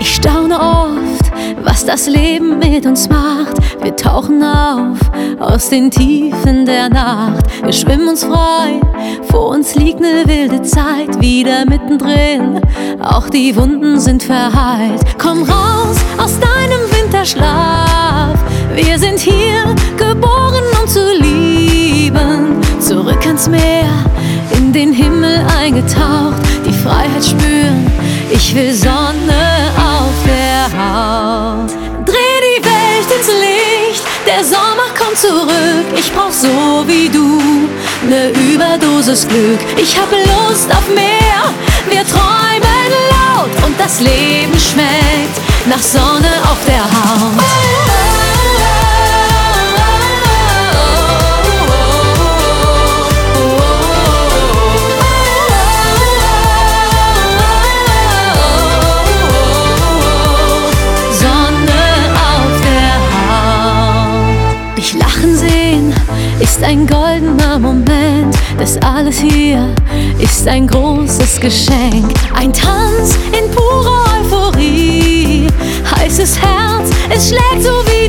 Ich staune oft, was das Leben mit uns macht. Wir tauchen auf aus den Tiefen der Nacht. Wir schwimmen uns frei, vor uns liegt ne wilde Zeit. Wieder mittendrin, auch die Wunden sind verheilt. Komm raus aus deinem Winterschlaf. Wir sind hier, geboren um zu lieben. Zurück ans Meer, in den Himmel eingetaucht. Die Freiheit spüren, ich will Sonne auf der Haut. Dreh die Welt ins Licht, der Sommer kommt zurück. Ich brauch so wie du ne Überdosis Glück. Ich hab Lust auf mehr, wir träumen laut und das Leben schmeckt nach Sonne auf der Haut. Ist ein goldener Moment, das alles hier ist ein großes Geschenk. Ein Tanz in purer Euphorie, heißes Herz, es schlägt so wie